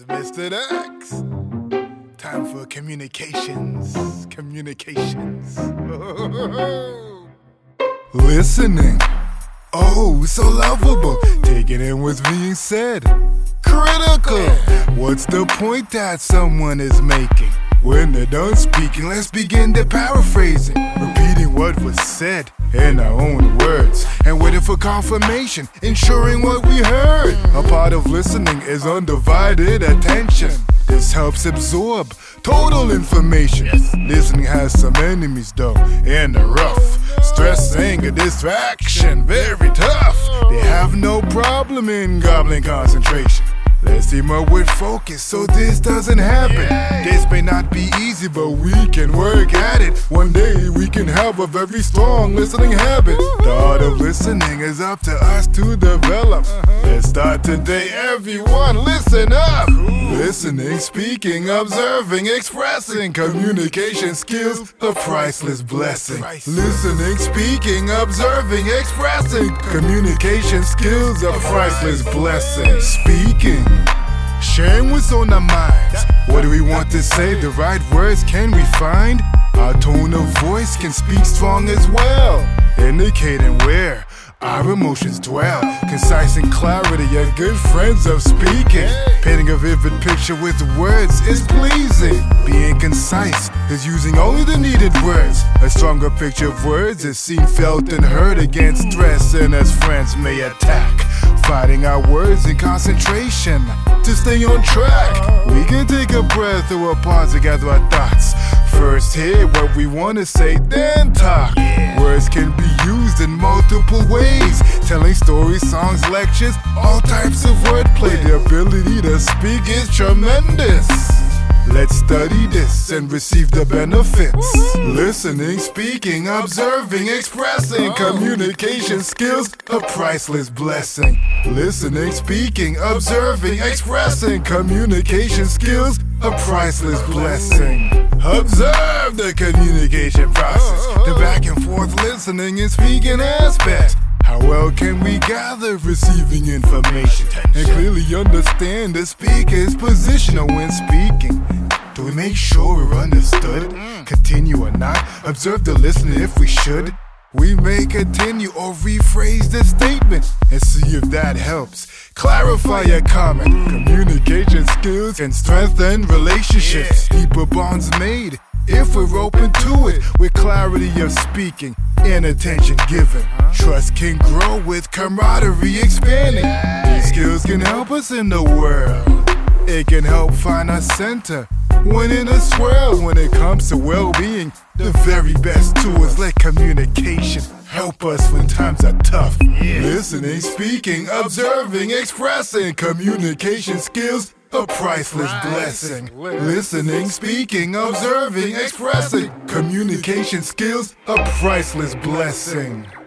It's Mr. X. Time for communications. Listening. Oh, so lovable. Taking in what's being said. Critical. What's the point that someone is making? When they're done speaking, let's begin the paraphrasing. Repeating what was said in our own words and waiting for confirmation, ensuring what we heard. A part of listening is undivided attention. This helps absorb total information. Listening has some enemies though, in the rough. Stress, anger, distraction, very tough. They have no problem in gobbling concentration. Let's team up with focus so this doesn't happen. This may not be easy, but we can work at it. One day we can have a very strong listening habit. The art of listening is up to us to develop. Let's start today, everyone, listen up. Listening, speaking, observing, expressing. Communication skills, a priceless blessing. Listening, speaking, observing, expressing. Communication skills, a priceless blessing. Speaking, sharing what's on our minds. What do we want to say? The right words can we find? Our tone of voice can speak strong as well, indicating where our emotions dwell. Concise and clarity are good friends of speaking. Painting a vivid picture with words is pleasing. Being concise is using only the needed words. A stronger picture of words is seen, felt, and heard against stress, and as friends may attack. Fighting our words in concentration to stay on track. We can take a breath or a pause to gather our thoughts. First hear what we want to say, then talk. Words can be used in multiple ways. Telling stories, songs, lectures, all types of wordplay. The ability to speak is tremendous. Let's study this and receive the benefits. Listening, speaking, observing, expressing. Communication skills, a priceless blessing. Listening, speaking, observing, expressing. Communication skills, a priceless blessing. Observe the communication process, the back and forth listening and speaking aspects. How well can we gather receiving information and clearly understand the speaker's position when speaking? Do we make sure we're understood? Continue or not? Observe the listener if we should. We may continue or rephrase the statement and see if that helps. Clarify your comment. Communication skills can strengthen relationships. Deeper bonds made if we're open to it, with clarity of speaking and attention given. Trust can grow with camaraderie expanding. These skills can help us in the world. It can help find our center when in a swirl. When it comes to well-being, the very best tools like communication help us when times are tough. Listening, speaking, observing, expressing. Communication skills, a priceless blessing. Listening, speaking, observing, expressing. Communication skills, a priceless blessing.